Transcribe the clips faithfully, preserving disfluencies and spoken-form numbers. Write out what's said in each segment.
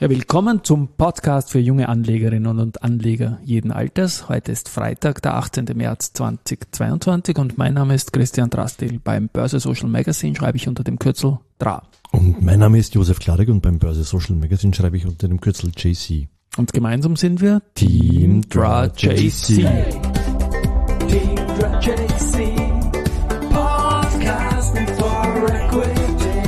Ja, willkommen zum Podcast für junge Anlegerinnen und Anleger jeden Alters. Heute ist Freitag, der achtzehnten März zweitausendzweiundzwanzig und mein Name ist Christian Drastil. Beim Börse Social Magazine schreibe ich unter dem Kürzel D R A. Und mein Name ist Josef Kladek und beim Börse Social Magazine schreibe ich unter dem Kürzel J C. Und gemeinsam sind wir Team D R A J C. Team D R A J C. Podcasting for Equity.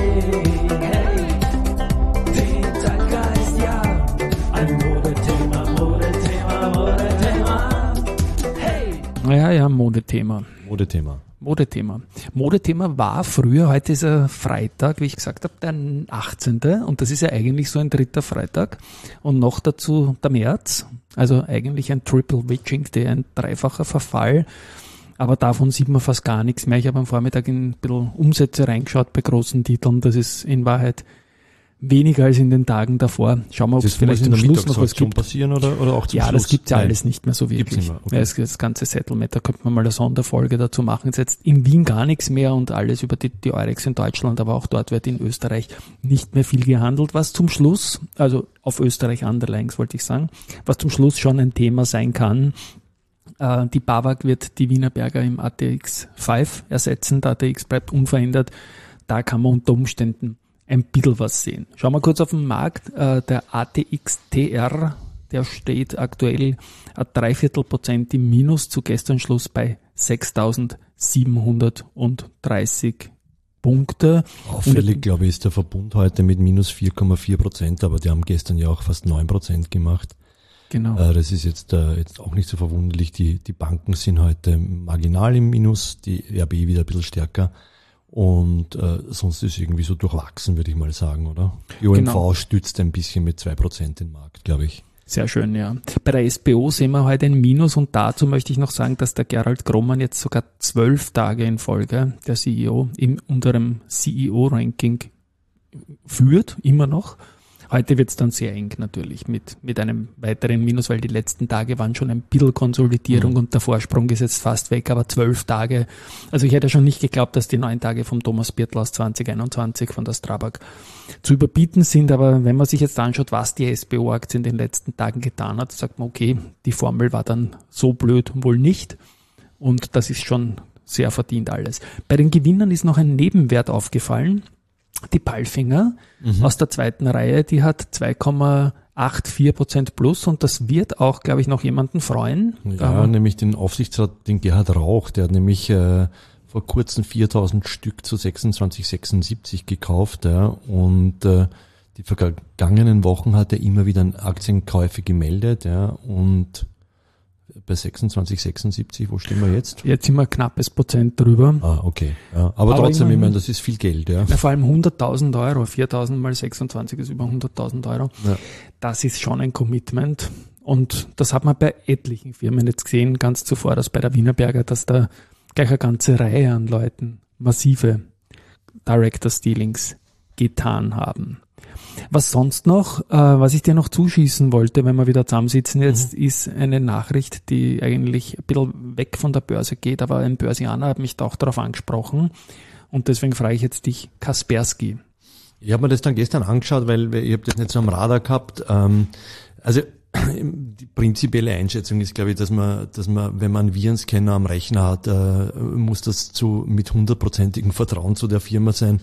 Ja, ja, Modethema. Modethema. Modethema. Modethema war früher, heute ist er Freitag, wie ich gesagt habe, der achtzehnte und das ist ja eigentlich so ein dritter Freitag und noch dazu der März, also eigentlich ein Triple Witching Day, ein dreifacher Verfall, aber davon sieht man fast gar nichts mehr. Ich habe am Vormittag in ein bisschen Umsätze reingeschaut bei großen Titeln, das ist in Wahrheit weniger als in den Tagen davor. Schauen wir, ob es vielleicht zum Schluss noch was gibt. Passieren oder, oder auch zum ja, Schluss? das gibt's ja Nein. alles nicht mehr so wirklich. Gibt's nicht mehr. Okay. Ja, das, das ganze Settlement, da könnte man mal eine Sonderfolge dazu machen. Jetzt, jetzt in Wien gar nichts mehr und alles über die, die Eurex in Deutschland, aber auch dort wird in Österreich nicht mehr viel gehandelt. Was zum Schluss, also auf Österreich Underlines wollte ich sagen, was zum Schluss schon ein Thema sein kann, äh, die BAWAG wird die Wienerberger im A T X fünf ersetzen, der A T X bleibt unverändert. Da kann man unter Umständen ein bisschen was sehen. Schauen wir kurz auf den Markt. Äh, der A T X T R, der steht aktuell ein Dreiviertel Prozent im Minus, zu gestern Schluss bei sechstausendsiebenhundertdreißig Punkte. Auffällig, glaube ich, ist der Verbund heute mit minus vier Komma vier Prozent, aber die haben gestern ja auch fast neun Prozent gemacht. Genau. Äh, das ist jetzt, äh, jetzt auch nicht so verwunderlich. Die, die Banken sind heute marginal im Minus, die R B wieder ein bisschen stärker. Und äh, sonst ist irgendwie so durchwachsen, würde ich mal sagen, oder? Die O M V genau. Stützt ein bisschen mit zwei Prozent den Markt, glaube ich. Sehr schön, ja. Bei der S B O sehen wir heute ein Minus und dazu möchte ich noch sagen, dass der Gerald Grohmann jetzt sogar zwölf Tage in Folge, der C E O, in unserem C E O-Ranking führt, immer noch. Heute wird es dann sehr eng natürlich mit mit einem weiteren Minus, weil die letzten Tage waren schon ein bisschen Konsolidierung mhm. und der Vorsprung ist jetzt fast weg, aber zwölf Tage. Also ich hätte schon nicht geglaubt, dass die neun Tage vom Thomas Birtl aus zwanzig einundzwanzig von der Strabag zu überbieten sind, aber wenn man sich jetzt anschaut, was die S B O-Aktie in den letzten Tagen getan hat, sagt man, okay, die Formel war dann so blöd wohl nicht und das ist schon sehr verdient alles. Bei den Gewinnern ist noch ein Nebenwert aufgefallen. Die Palfinger mhm. aus der zweiten Reihe, die hat zwei Komma vierundachtzig Prozent plus und das wird auch, glaube ich, noch jemanden freuen. Ja, Aber nämlich den Aufsichtsrat, den Gerhard Rauch, der hat nämlich äh, vor kurzem viertausend Stück zu sechsundzwanzig Komma sechsundsiebzig gekauft, ja, und äh, die vergangenen Wochen hat er immer wieder Aktienkäufe gemeldet, ja, und bei sechsundzwanzig Komma sechsundsiebzig, wo stehen wir jetzt? Jetzt sind wir ein knappes Prozent drüber. Ah, okay. Ja, aber, aber trotzdem, ich meine, das ist viel Geld, ja. ja vor allem hunderttausend Euro, viertausend mal sechsundzwanzig ist über hunderttausend Euro. Ja. Das ist schon ein Commitment. Und das hat man bei etlichen Firmen jetzt gesehen, ganz zuvor, dass bei der Wienerberger, dass da gleich eine ganze Reihe an Leuten massive Director-Stealings getan haben. Was sonst noch, äh, was ich dir noch zuschießen wollte, wenn wir wieder zusammensitzen jetzt, mhm. ist eine Nachricht, die eigentlich ein bisschen weg von der Börse geht, aber ein Börsianer hat mich da auch darauf angesprochen und deswegen frage ich jetzt dich, Kaspersky. Ich habe mir das dann gestern angeschaut, weil ich habe das nicht so am Radar gehabt. Ähm, also die prinzipielle Einschätzung ist, glaube ich, dass man, dass man, wenn man einen Virenscanner am Rechner hat, äh, muss das zu mit hundertprozentigem Vertrauen zu der Firma sein,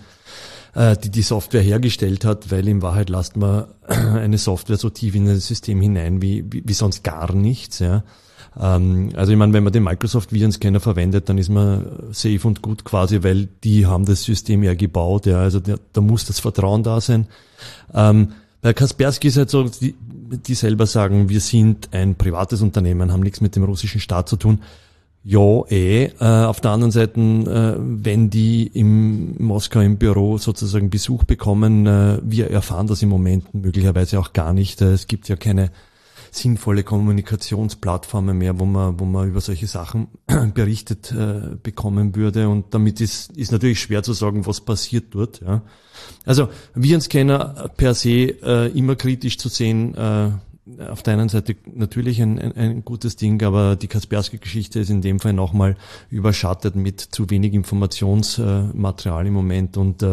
die die Software hergestellt hat, weil in Wahrheit lasst man eine Software so tief in das System hinein wie, wie, wie sonst gar nichts. Ja. Also ich meine, wenn man den Microsoft Virenscanner verwendet, dann ist man safe und gut quasi, weil die haben das System ja gebaut. Ja. Also da, da muss das Vertrauen da sein. Ähm, bei Kaspersky ist halt so, die, die selber sagen, wir sind ein privates Unternehmen, haben nichts mit dem russischen Staat zu tun. Ja, eh. Äh, auf der anderen Seite, äh, wenn die im Moskau im Büro sozusagen Besuch bekommen, äh, wir erfahren das im Moment möglicherweise auch gar nicht. Äh, es gibt ja keine sinnvolle Kommunikationsplattformen mehr, wo man, wo man über solche Sachen berichtet äh, bekommen würde. Und damit ist, ist natürlich schwer zu sagen, was passiert dort. Ja. Also Virenscanner per se äh, immer kritisch zu sehen. Äh, Auf der einen Seite natürlich ein, ein, ein gutes Ding, aber die Kaspersky-Geschichte ist in dem Fall nochmal überschattet mit zu wenig Informationsmaterial im Moment und äh,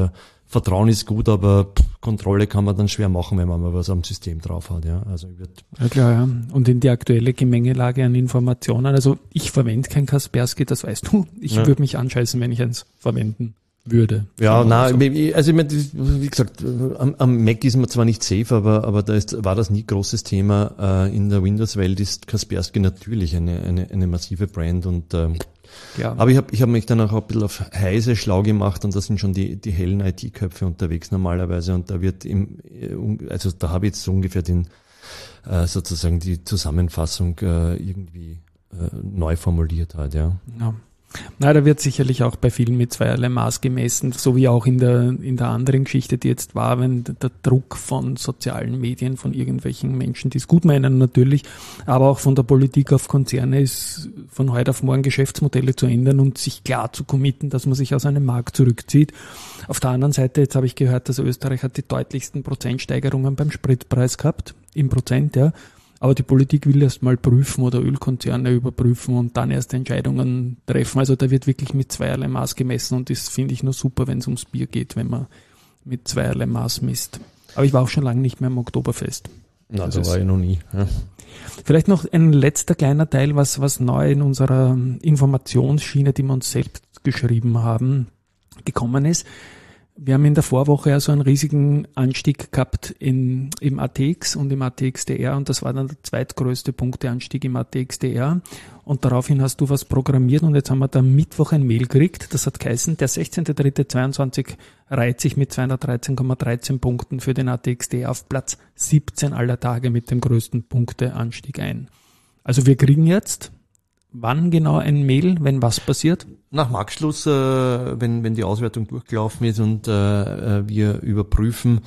Vertrauen ist gut, aber pff, Kontrolle kann man dann schwer machen, wenn man mal was am System drauf hat. Ja, also ich würd ja klar, ja. Und in die aktuelle Gemengelage an Informationen, also ich verwende kein Kaspersky, das weißt du. Ich ja. würde mich anscheißen, wenn ich eins verwenden würde. Ja, nein, so. also ich meine, wie gesagt, am, am Mac ist man zwar nicht safe, aber aber da ist, war das nie großes Thema. Äh, in der Windows-Welt ist Kaspersky natürlich eine eine, eine massive Brand und ähm, ja. Aber ich habe ich hab mich dann auch ein bisschen auf Heise schlau gemacht und da sind schon die die hellen I T-Köpfe unterwegs normalerweise und da wird im, also da habe ich jetzt so ungefähr den äh, sozusagen die Zusammenfassung äh, irgendwie äh, neu formuliert halt, ja. Ja. Na, da wird sicherlich auch bei vielen mit zweierlei Maß gemessen, so wie auch in der in der anderen Geschichte, die jetzt war, wenn der Druck von sozialen Medien, von irgendwelchen Menschen, die es gut meinen natürlich, aber auch von der Politik auf Konzerne ist, von heute auf morgen Geschäftsmodelle zu ändern und sich klar zu committen, dass man sich aus einem Markt zurückzieht. Auf der anderen Seite, jetzt habe ich gehört, dass Österreich hat die deutlichsten Prozentsteigerungen beim Spritpreis gehabt, im Prozent, ja. Aber die Politik will erst mal prüfen oder Ölkonzerne überprüfen und dann erst Entscheidungen treffen. Also da wird wirklich mit zweierlei Maß gemessen und das finde ich nur super, wenn es ums Bier geht, wenn man mit zweierlei Maß misst. Aber ich war auch schon lange nicht mehr am Oktoberfest. Na, also da war ich noch nie. Ja. Vielleicht noch ein letzter kleiner Teil, was, was neu in unserer Informationsschiene, die wir uns selbst geschrieben haben, gekommen ist. Wir haben in der Vorwoche ja so einen riesigen Anstieg gehabt in, im A T X und im A T X D R und das war dann der zweitgrößte Punkteanstieg im A T X D R und daraufhin hast du was programmiert und jetzt haben wir da Mittwoch ein Mail gekriegt, das hat geheißen, der sechzehnter dritter zweiundzwanzig reiht sich mit zweihundertdreizehn Komma dreizehn Punkten für den A T X D R auf Platz siebzehn aller Tage mit dem größten Punkteanstieg ein. Also wir kriegen jetzt, wann genau ein Mail, wenn was passiert? Nach Marktschluss, äh, wenn wenn die Auswertung durchgelaufen ist und äh, wir überprüfen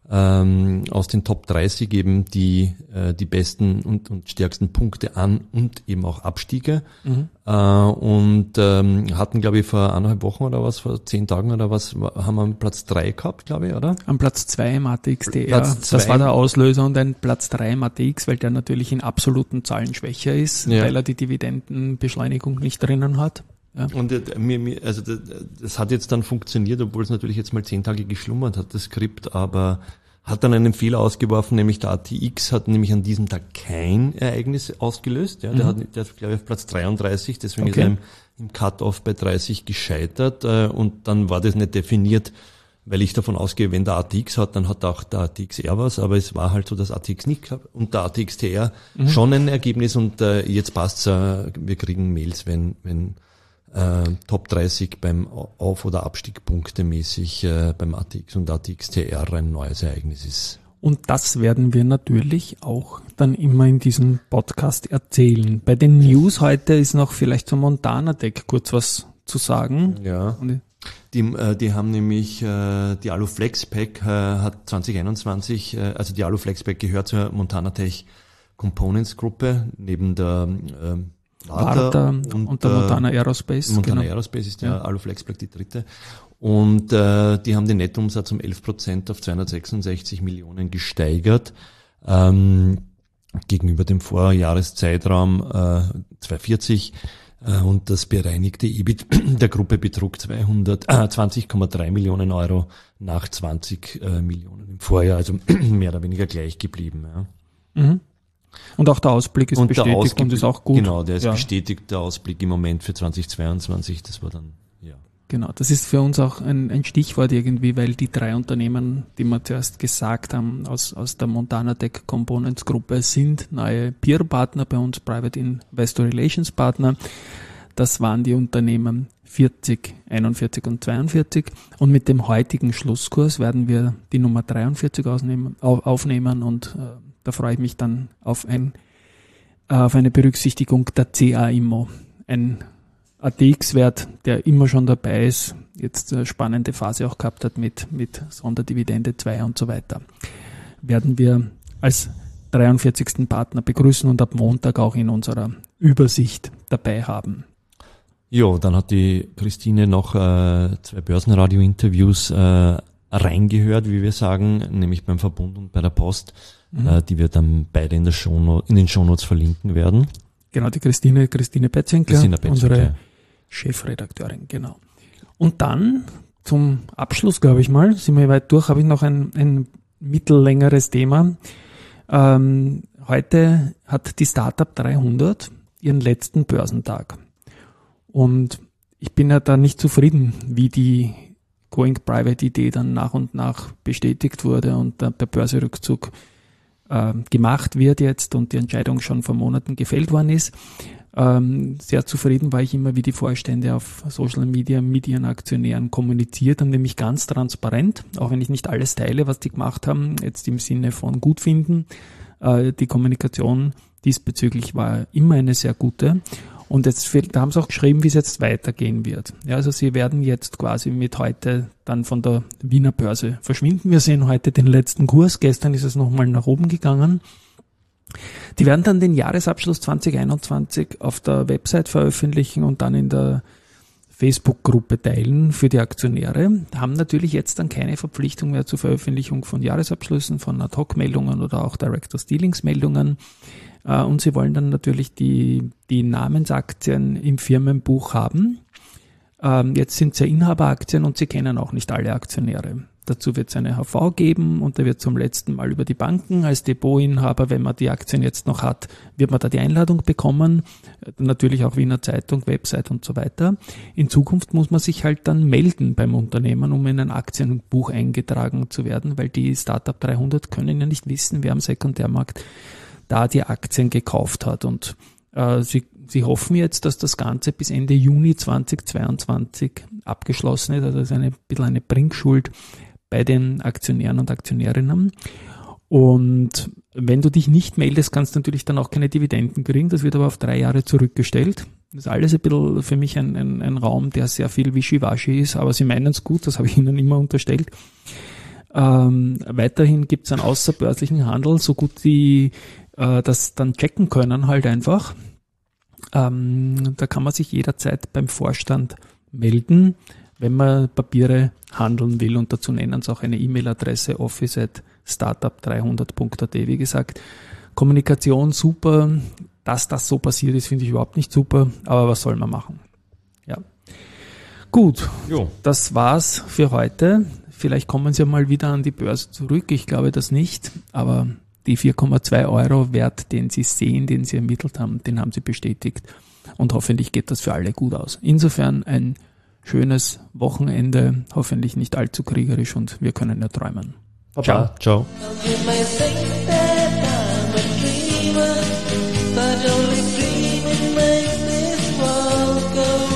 ähm, aus den Top dreißig eben die äh, die besten und, und stärksten Punkte an und eben auch Abstiege mhm. äh, und ähm, hatten, glaube ich, vor eineinhalb Wochen oder was, vor zehn Tagen oder was, haben wir einen Platz drei gehabt, glaube ich, oder? Am Platz zwei im A T X D R, das war der Auslöser und ein Platz drei im A T X, weil der natürlich in absoluten Zahlen schwächer ist, ja. weil er die Dividendenbeschleunigung nicht drinnen hat. Ja. Und äh, mir, mir, also das, das hat jetzt dann funktioniert, obwohl es natürlich jetzt mal zehn Tage geschlummert hat, das Skript, aber hat dann einen Fehler ausgeworfen, nämlich der A T X hat nämlich an diesem Tag kein Ereignis ausgelöst. Ja, mhm. Der hat, der ist, glaube ich, auf Platz dreiunddreißig, deswegen okay. ist er im, im Cut-Off bei dreißig gescheitert äh, und dann war das nicht definiert, weil ich davon ausgehe, wenn der A T X hat, dann hat auch der A T X R was, aber es war halt so, dass A T X nicht gehabt und der A T X T R mhm. schon ein Ergebnis und äh, jetzt passt's, äh, wir kriegen Mails, wenn wenn Äh, Top dreißig beim Auf- oder Abstiegpunkte mäßig äh, beim A T X und A T X T R ein neues Ereignis ist. Und das werden wir natürlich auch dann immer in diesem Podcast erzählen. Bei den News heute ist noch vielleicht zum Montana Tech kurz was zu sagen. Ja, die, äh, die haben nämlich, äh, die Aluflex-Pack äh, hat zwanzig einundzwanzig, äh, also die Aluflex-Pack gehört zur Montana Tech Components Gruppe, neben der äh, Varta und, und der Montana Aerospace. Montana genau. Aerospace ist der ja. Aluflex-Pack die dritte. Und äh, die haben den Nettoumsatz um elf Prozent auf zweihundertsechsundsechzig Millionen gesteigert, ähm, gegenüber dem Vorjahreszeitraum äh, zweihundertvierzig. Äh, und das bereinigte E B I T der Gruppe betrug zweihundertzwanzig Komma drei Millionen Euro nach zwanzig äh, Millionen im Vorjahr, also mehr oder weniger gleich geblieben. Ja. Mhm. Und auch der Ausblick ist und bestätigt Ausblick, und ist auch gut. Genau, der ist ja. bestätigt, der Ausblick im Moment für zweitausendzweiundzwanzig, das war dann, ja. Genau, das ist für uns auch ein, ein Stichwort irgendwie, weil die drei Unternehmen, die wir zuerst gesagt haben, aus, aus der Montana Tech Components Gruppe sind neue Peer-Partner bei uns, Private Investor Relations Partner. Das waren die Unternehmen vierzig, einundvierzig und zweiundvierzig. Und mit dem heutigen Schlusskurs werden wir die Nummer dreiundvierzig ausnehmen, auf, aufnehmen und äh, da freue ich mich dann auf, ein, auf eine Berücksichtigung der C A Immo. Ein A T X-Wert, der immer schon dabei ist, jetzt eine spannende Phase auch gehabt hat mit, mit Sonderdividende zwei und so weiter. Werden wir als dreiundvierzigsten Partner begrüßen und ab Montag auch in unserer Übersicht dabei haben. Jo, dann hat die Christine noch äh, zwei Börsenradio-Interviews äh, reingehört, wie wir sagen, nämlich beim Verbund und bei der Post, mhm. äh, die wir dann beide in, der Shownote, in den Shownotes verlinken werden. Genau, die Christine, Christine Petzinkler, unsere Chefredakteurin, genau. Und dann zum Abschluss, glaube ich mal, sind wir weit durch, habe ich noch ein, ein mittellängeres Thema. Ähm, heute hat die Startup dreihundert ihren letzten Börsentag. Und ich bin ja da nicht zufrieden, wie die Going Private Idee dann nach und nach bestätigt wurde und der Börserückzug äh, gemacht wird jetzt und die Entscheidung schon vor Monaten gefällt worden ist. Ähm, sehr zufrieden war ich immer, wie die Vorstände auf Social Media mit ihren Aktionären kommuniziert haben, nämlich ganz transparent, auch wenn ich nicht alles teile, was die gemacht haben, jetzt im Sinne von gut finden. Äh, die Kommunikation diesbezüglich war immer eine sehr gute. Und jetzt, da haben sie auch geschrieben, wie es jetzt weitergehen wird. Ja, also sie werden jetzt quasi mit heute dann von der Wiener Börse verschwinden. Wir sehen heute den letzten Kurs. Gestern ist es nochmal nach oben gegangen. Die werden dann den Jahresabschluss zwanzig einundzwanzig auf der Website veröffentlichen und dann in der Facebook-Gruppe teilen für die Aktionäre. Haben natürlich jetzt dann keine Verpflichtung mehr zur Veröffentlichung von Jahresabschlüssen, von Ad-Hoc-Meldungen oder auch Directors-Dealings-Meldungen. Und sie wollen dann natürlich die, die Namensaktien im Firmenbuch haben. Jetzt sind es ja Inhaberaktien und sie kennen auch nicht alle Aktionäre. Dazu wird es eine H V geben und da wird zum letzten Mal über die Banken als Depotinhaber, wenn man die Aktien jetzt noch hat, wird man da die Einladung bekommen. Natürlich auch Wiener Zeitung, Website und so weiter. In Zukunft muss man sich halt dann melden beim Unternehmen, um in ein Aktienbuch eingetragen zu werden, weil die Startup dreihundert können ja nicht wissen, wer am Sekundärmarkt da die Aktien gekauft hat. Und äh, sie, sie hoffen jetzt, dass das Ganze bis Ende Juni zweitausendzweiundzwanzig abgeschlossen ist. Also das ist eine ein bisschen eine Bringschuld bei den Aktionären und Aktionärinnen. Und wenn du dich nicht meldest, kannst du natürlich dann auch keine Dividenden kriegen. Das wird aber auf drei Jahre zurückgestellt. Das ist alles ein bisschen für mich ein, ein, ein Raum, der sehr viel Wischiwaschi ist, aber sie meinen es gut, das habe ich ihnen immer unterstellt. Ähm, weiterhin gibt es einen außerbörslichen Handel, so gut die äh, das dann checken können halt einfach. Ähm, da kann man sich jederzeit beim Vorstand melden, wenn man Papiere handeln will, und dazu nennen sie auch eine E-Mail-Adresse office at startup dreihundert punkt a t. Wie gesagt, Kommunikation super, dass das so passiert ist, finde ich überhaupt nicht super, aber was soll man machen? Ja. Gut, jo. Das war's für heute. Vielleicht kommen sie mal wieder an die Börse zurück, ich glaube das nicht, aber die vier Komma zwei Euro Wert, den sie sehen, den sie ermittelt haben, den haben sie bestätigt und hoffentlich geht das für alle gut aus. Insofern ein schönes Wochenende, hoffentlich nicht allzu kriegerisch und wir können ja träumen. Baba. Ciao. Ciao.